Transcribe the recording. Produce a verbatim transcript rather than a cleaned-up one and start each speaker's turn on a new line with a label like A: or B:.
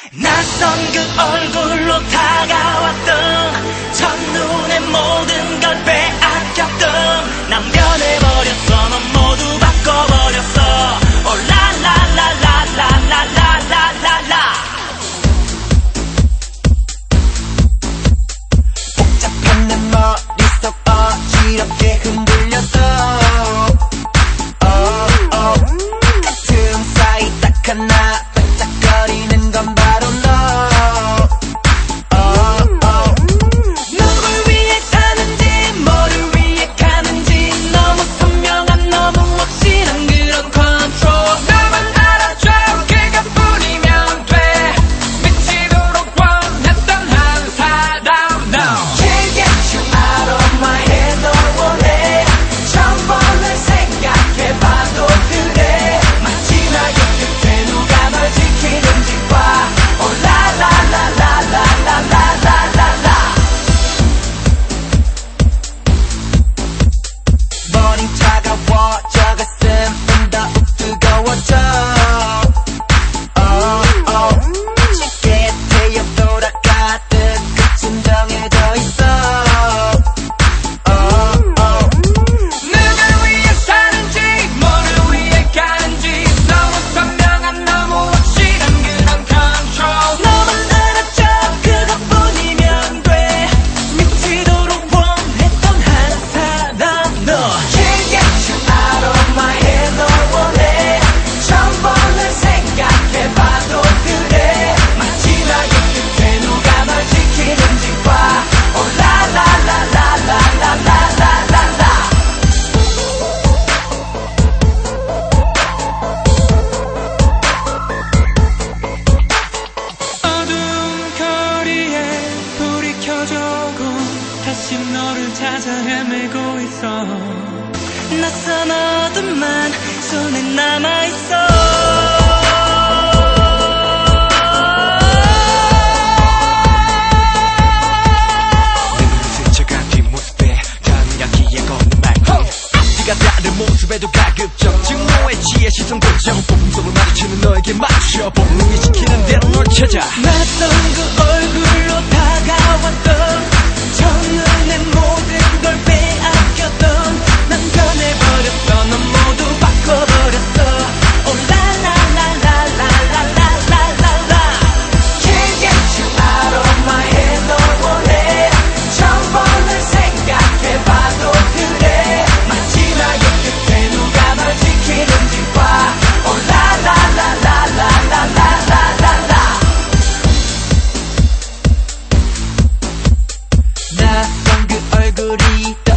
A: 낯선 그 얼굴로 다가왔던 첫눈에 모든 걸 빼앗겼던 난 변해버렸어. 넌 모두 바꿔버렸어. 오라라라라라라라라라
B: 복잡한 내 머릿속 어지럽게 흔들렸어. oh, oh. 틈 사이 딱 하나 반짝거리는 건 바로 너. oh, oh.
A: 누굴 위해 사는지 뭐를 위해 가는지 너무 선명한 너무 확실한 그런 컨트롤.
C: 나만 알아줘 그것뿐이면 돼. 미치도록 원했던 한 사람 no.
B: Can't get you out of my head. 널 원해. 천 번을 생각해봐도 그래. 마지막에 끝에 누가 널 지키는지 봐. Oh la la la la la la la la la la. 머린 차가워져 가슴은 더욱 뜨거워져. oh, oh. 시계에 태엽 돌아가듯 끝은 정해져 있어. oh, oh.
C: 누굴 위해 사는지 뭐를 위해 가는지 너무 선명한 너무 확실한 그런 control.
A: 너만 알아줘 그것뿐이면 돼. 미치도록 원했던 한 사람 너.
B: Can't get you out of my head. 널 원해. 천 번을 생각해봐도 그래. 마지막에 끝에 누가 널 지키는지 봐. Oh la la la la la la la la la la.
C: 어두운 거리에 불이 켜져고 다시 너를 찾아 헤매고 있어.
A: 낯선 어둠만 손에 남아있어.
D: 스쳐간 뒷모습에 강약기에 걷는 말투 앞뒤가 다른 모습에도 가급적 증오에 취해 시선 고정 폭풍성을 마주치는 너에게 맞춰 본능이 시키는 대로 널 찾아.
A: 낯선 그 얼굴로 다가왔던 첫눈에 모든 걸 빼앗겼던 난 변해버렸어. 넌 모두 바꿔버렸어. 오라라라라라라라라라
B: Can't get you out of my head. 널 원해. 천 번을 생각해봐도 그래. 마지막에 끝에 누가 널 지키는지 봐. Oh la la la la la la la la la la. 낯선 그 얼굴이